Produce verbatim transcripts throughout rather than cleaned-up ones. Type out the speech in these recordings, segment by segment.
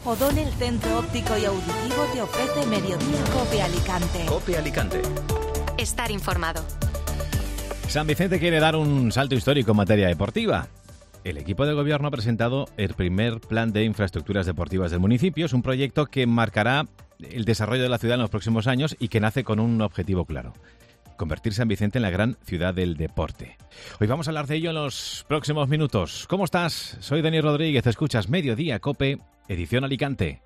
O'Donnell Centro Óptico y Auditivo te ofrece Mediodía COPE Alicante. COPE Alicante. Estar informado. San Vicente quiere dar un salto histórico en materia deportiva. El equipo de gobierno ha presentado el primer plan de infraestructuras deportivas del municipio. Es un proyecto que marcará el desarrollo de la ciudad en los próximos años y que nace con un objetivo claro: convertir San Vicente en la gran ciudad del deporte. Hoy vamos a hablar de ello en los próximos minutos. ¿Cómo estás? Soy Dani Rodríguez, escuchas Mediodía COPE, edición Alicante.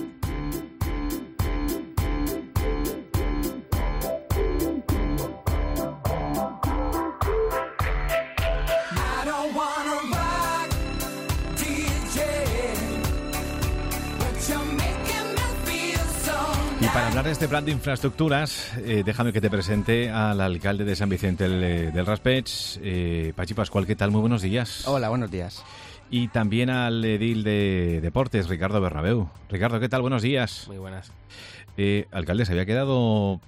Para hablar de este plan de infraestructuras, eh, déjame que te presente al alcalde de San Vicente del, del Raspeig, eh, Pachi Pascual. ¿Qué tal? Muy buenos días. Hola, buenos días. Y también al edil de Deportes, Ricardo Bernabeu. Ricardo, ¿qué tal? Buenos días. Muy buenas. Eh, alcalde, ¿se había quedado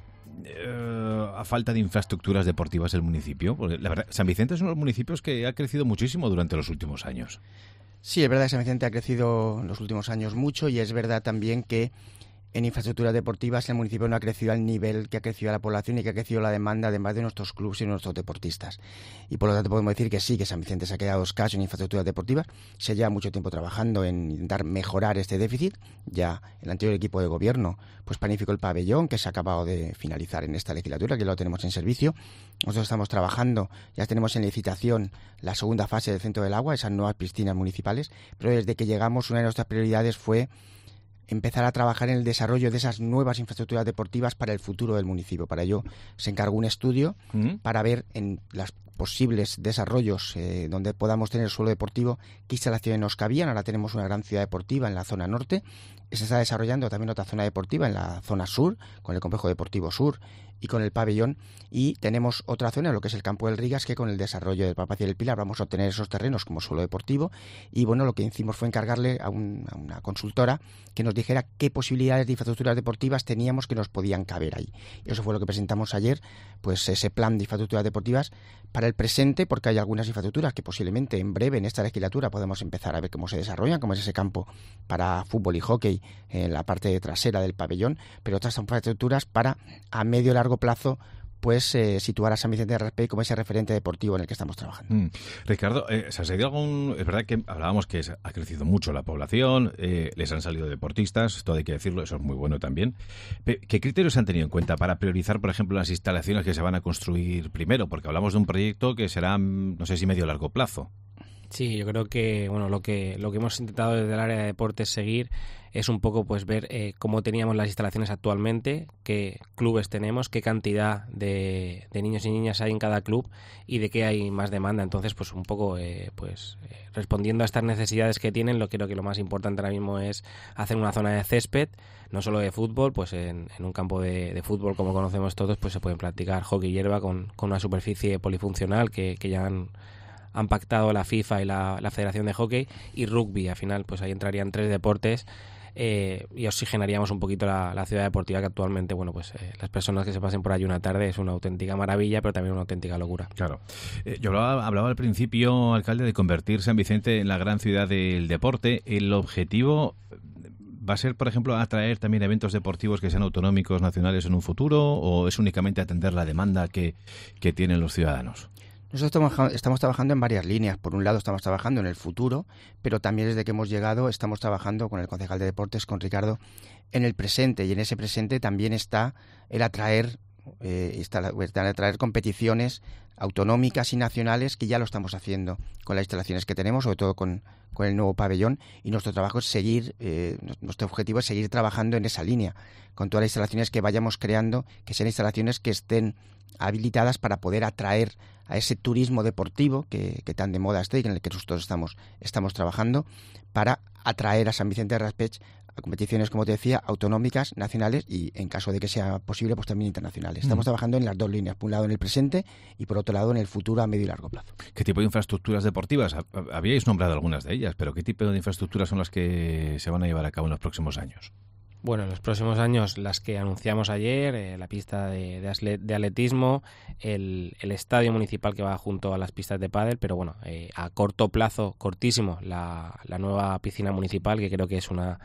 eh, a falta de infraestructuras deportivas el municipio? Porque la verdad, San Vicente es uno de los municipios que ha crecido muchísimo durante los últimos años. Sí, es verdad que San Vicente ha crecido en los últimos años mucho, y es verdad también que en infraestructuras deportivas el municipio no ha crecido al nivel que ha crecido la población y que ha crecido la demanda, además de nuestros clubes y nuestros deportistas. Y por lo tanto podemos decir que sí, que San Vicente se ha quedado escaso en infraestructuras deportivas. Se lleva mucho tiempo trabajando en intentar mejorar este déficit. Ya el anterior equipo de gobierno pues planificó el pabellón, que se ha acabado de finalizar en esta legislatura, que lo tenemos en servicio. Nosotros estamos trabajando, ya tenemos en licitación la segunda fase del Centro del Agua, esas nuevas piscinas municipales, pero desde que llegamos una de nuestras prioridades fue empezar a trabajar en el desarrollo de esas nuevas infraestructuras deportivas para el futuro del municipio. Para ello se encargó un estudio ¿Mm? para ver en los posibles desarrollos eh, donde podamos tener suelo deportivo qué instalaciones nos cabían. Ahora tenemos una gran ciudad deportiva en la zona norte. Se está desarrollando también otra zona deportiva en la zona sur, con el complejo deportivo sur y con el pabellón, y tenemos otra zona, lo que es el campo del Rigas, que con el desarrollo del Palpacia del Pilar vamos a obtener esos terrenos como suelo deportivo. Y bueno, lo que hicimos fue encargarle a, un, a una consultora que nos dijera qué posibilidades de infraestructuras deportivas teníamos que nos podían caber ahí. Y eso fue lo que presentamos ayer, pues ese plan de infraestructuras deportivas para el presente, porque hay algunas infraestructuras que posiblemente en breve, en esta legislatura, podemos empezar a ver cómo se desarrollan, como es ese campo para fútbol y hockey en la parte trasera del pabellón, pero otras infraestructuras para a medio y largo plazo pues eh, situar a San Vicente del Raspeig como ese referente deportivo en el que estamos trabajando. Mm. Ricardo, eh, ¿se ha salido algún...? Es verdad que hablábamos que ha crecido mucho la población, eh, les han salido deportistas, todo hay que decirlo, eso es muy bueno también. ¿Qué criterios han tenido en cuenta para priorizar, por ejemplo, las instalaciones que se van a construir primero? Porque hablamos de un proyecto que será, no sé si medio o largo plazo. Sí, yo creo que bueno lo que lo que hemos intentado desde el área de deportes seguir es un poco pues ver eh, cómo teníamos las instalaciones actualmente, qué clubes tenemos, qué cantidad de, de niños y niñas hay en cada club y de qué hay más demanda. Entonces, pues un poco eh, pues eh, respondiendo a estas necesidades que tienen, lo creo que lo más importante ahora mismo es hacer una zona de césped, no solo de fútbol, pues en, en un campo de, de fútbol como conocemos todos, pues se pueden practicar hockey y hierba con, con una superficie polifuncional que, que ya han han pactado la FIFA y la, la Federación de Hockey, y rugby. Al final pues ahí entrarían tres deportes eh, y oxigenaríamos un poquito la, la ciudad deportiva, que actualmente bueno pues eh, las personas que se pasen por allí una tarde es una auténtica maravilla, pero también una auténtica locura. Claro. Eh, yo hablaba, hablaba al principio, alcalde, de convertir San Vicente en la gran ciudad del deporte. El objetivo va a ser, por ejemplo, atraer también eventos deportivos que sean autonómicos, nacionales en un futuro, ¿o es únicamente atender la demanda que, que tienen los ciudadanos? Nosotros estamos, estamos trabajando en varias líneas. Por un lado estamos trabajando en el futuro, pero también desde que hemos llegado estamos trabajando con el concejal de deportes, con Ricardo, en el presente. Y en ese presente también está el atraer, eh, está, está el atraer competiciones autonómicas y nacionales, que ya lo estamos haciendo con las instalaciones que tenemos, sobre todo con, con el nuevo pabellón. Y nuestro trabajo es seguir, eh, nuestro objetivo es seguir trabajando en esa línea, con todas las instalaciones que vayamos creando, que sean instalaciones que estén habilitadas para poder atraer a ese turismo deportivo que, que tan de moda está y en el que nosotros estamos, estamos trabajando, para atraer a San Vicente del Raspeig a competiciones, como te decía, autonómicas, nacionales y, en caso de que sea posible, pues también internacionales. Estamos mm. trabajando en las dos líneas, por un lado en el presente y por otro lado en el futuro a medio y largo plazo. ¿Qué tipo de infraestructuras deportivas? Habíais nombrado algunas de ellas, pero ¿qué tipo de infraestructuras son las que se van a llevar a cabo en los próximos años? Bueno, en los próximos años las que anunciamos ayer, eh, la pista de, de, de atletismo, el, el estadio municipal que va junto a las pistas de pádel, pero bueno, eh, a corto plazo, cortísimo, la, la nueva piscina municipal, que creo que es una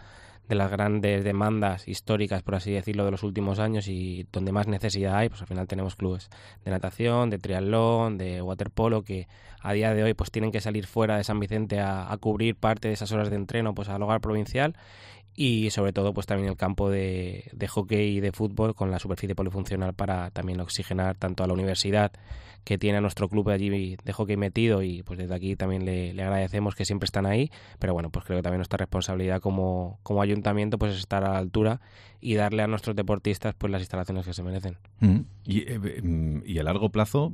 de las grandes demandas históricas, por así decirlo, de los últimos años y donde más necesidad hay, pues al final tenemos clubes de natación, de triatlón, de waterpolo, que a día de hoy pues tienen que salir fuera de San Vicente a, a cubrir parte de esas horas de entreno pues al hogar provincial, y sobre todo pues también el campo de, de hockey y de fútbol con la superficie polifuncional para también oxigenar tanto a la universidad, que tiene a nuestro club allí de hockey metido, y pues desde aquí también le, le agradecemos que siempre están ahí, pero bueno, pues creo que también nuestra responsabilidad como, como ayuntamiento pues es estar a la altura y darle a nuestros deportistas pues las instalaciones que se merecen. Mm. Y, eh, y a largo plazo,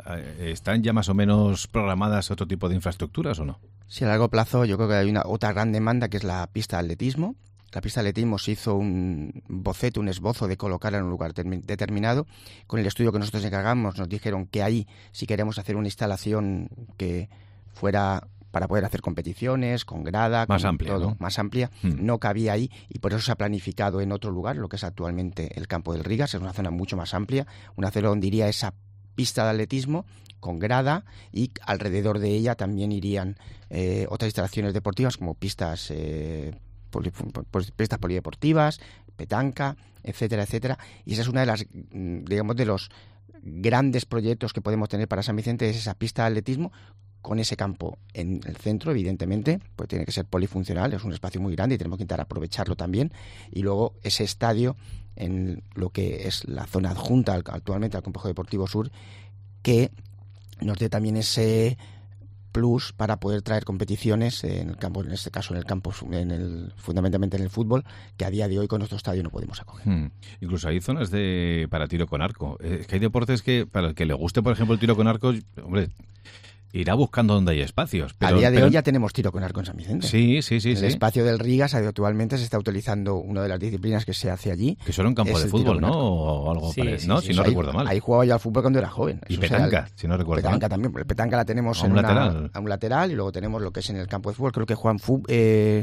¿están ya más o menos programadas otro tipo de infraestructuras o no? Sí, a largo plazo yo creo que hay una otra gran demanda, que es la pista de atletismo. La pista de atletismo se hizo un boceto, un esbozo de colocarla en un lugar termi- determinado. Con el estudio que nosotros encargamos nos dijeron que ahí, si queremos hacer una instalación que fuera para poder hacer competiciones, con grada, más con amplia, todo, ¿no? más amplia, Hmm. no cabía ahí, y por eso se ha planificado en otro lugar, lo que es actualmente el campo del Rigas. Es una zona mucho más amplia, una zona donde iría esa pista de atletismo con grada, y alrededor de ella también irían eh, otras instalaciones deportivas como pistas eh, poli, pues, pistas polideportivas, petanca, etcétera, etcétera. Y esa es una de las, digamos, de los grandes proyectos que podemos tener para San Vicente, es esa pista de atletismo con ese campo en el centro, evidentemente, pues tiene que ser polifuncional, es un espacio muy grande y tenemos que intentar aprovecharlo también, y luego ese estadio en lo que es la zona adjunta actualmente al Complejo Deportivo Sur, que nos dé también ese plus para poder traer competiciones en el campo, en este caso en el campo, en el, fundamentalmente en el fútbol, que a día de hoy con nuestro estadio no podemos acoger. Hmm. Incluso hay zonas de para tiro con arco. Es que hay deportes que, para el que le guste, por ejemplo, el tiro con arco, hombre, irá buscando donde hay espacios. Pero, a día de pero... hoy ya tenemos tiro con arco en San Vicente. Sí, sí, sí. El sí. espacio del Rigas actualmente se está utilizando una de las disciplinas que se hace allí. Que solo un campo de fútbol, ¿no? O algo sí, parecido, sí, ¿no? sí, si sí, no ahí, recuerdo mal. Ahí jugaba yo al fútbol cuando era joven. Y Eso petanca, sea, el, si no recuerdo petanca mal. también. El petanca la tenemos a en un una, lateral. a un lateral, y luego tenemos lo que es en el campo de fútbol. Creo que juegan fútbol, eh,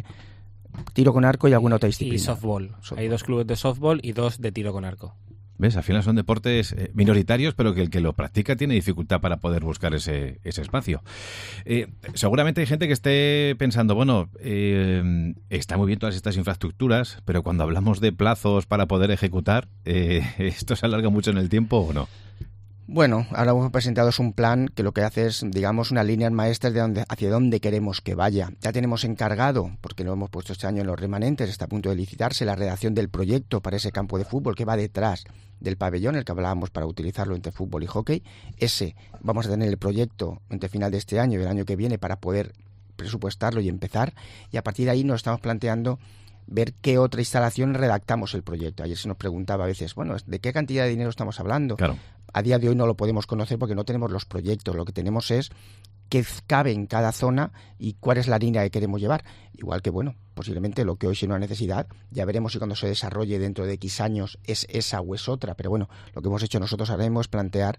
tiro con arco y alguna otra disciplina. Y softball. softball. Hay dos clubes de softball y dos de tiro con arco. ¿Ves? Al final son deportes eh, minoritarios, pero que el que lo practica tiene dificultad para poder buscar ese, ese espacio. Eh, seguramente hay gente que esté pensando, bueno, eh, está muy bien todas estas infraestructuras, pero cuando hablamos de plazos para poder ejecutar, eh, ¿esto se alarga mucho en el tiempo o no? Bueno, ahora hemos presentado es un plan que lo que hace es, digamos, unas líneas maestras de dónde, hacia dónde queremos que vaya. Ya tenemos encargado, porque lo hemos puesto este año en los remanentes, está a punto de licitarse, la redacción del proyecto para ese campo de fútbol que va detrás del pabellón, el que hablábamos para utilizarlo entre fútbol y hockey. Ese vamos a tener el proyecto entre final de este año y el año que viene para poder presupuestarlo y empezar. Y a partir de ahí nos estamos planteando ver qué otra instalación redactamos el proyecto. Ayer se nos preguntaba a veces, bueno, ¿de qué cantidad de dinero estamos hablando? Claro. A día de hoy no lo podemos conocer porque no tenemos los proyectos. Lo que tenemos es qué cabe en cada zona y cuál es la línea que queremos llevar. Igual que, bueno, posiblemente lo que hoy es una necesidad, ya veremos si cuando se desarrolle dentro de X años es esa o es otra. Pero bueno, lo que hemos hecho nosotros ahora mismo es plantear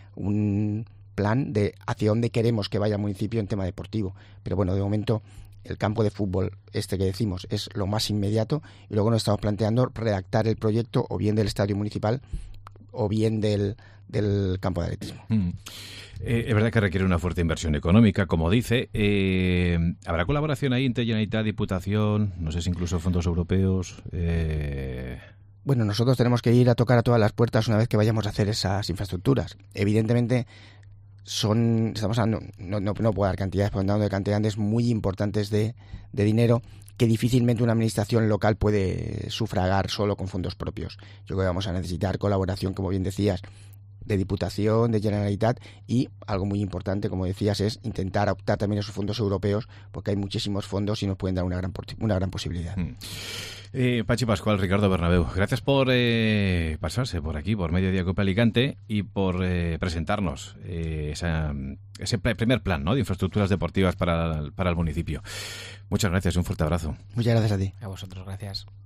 un plan de hacia dónde queremos que vaya el municipio en tema deportivo. Pero bueno, de momento el campo de fútbol este que decimos es lo más inmediato, y luego nos estamos planteando redactar el proyecto o bien del estadio municipal o bien del, del campo de atletismo. Mm. Eh, es verdad que requiere una fuerte inversión económica, como dice. Eh, ¿Habrá colaboración ahí entre Generalitat, Diputación, no sé si incluso fondos europeos? Eh... Bueno, nosotros tenemos que ir a tocar a todas las puertas una vez que vayamos a hacer esas infraestructuras. Evidentemente son, estamos hablando, no, no, no puedo dar cantidades, pero hablando de cantidades muy importantes de, de dinero que difícilmente una administración local puede sufragar solo con fondos propios. Yo creo que vamos a necesitar colaboración, como bien decías, de Diputación, de Generalitat, y algo muy importante, como decías, es intentar optar también a esos fondos europeos, porque hay muchísimos fondos y nos pueden dar una gran, una gran posibilidad. Mm. Eh, Pachi Pascual, Ricardo Bernabéu, gracias por eh, pasarse por aquí, por Mediodía Cope Alicante, y por eh, presentarnos eh, esa, ese primer plan, ¿no?, de infraestructuras deportivas para, para el municipio. Muchas gracias, un fuerte abrazo. Muchas gracias a ti. A vosotros, gracias.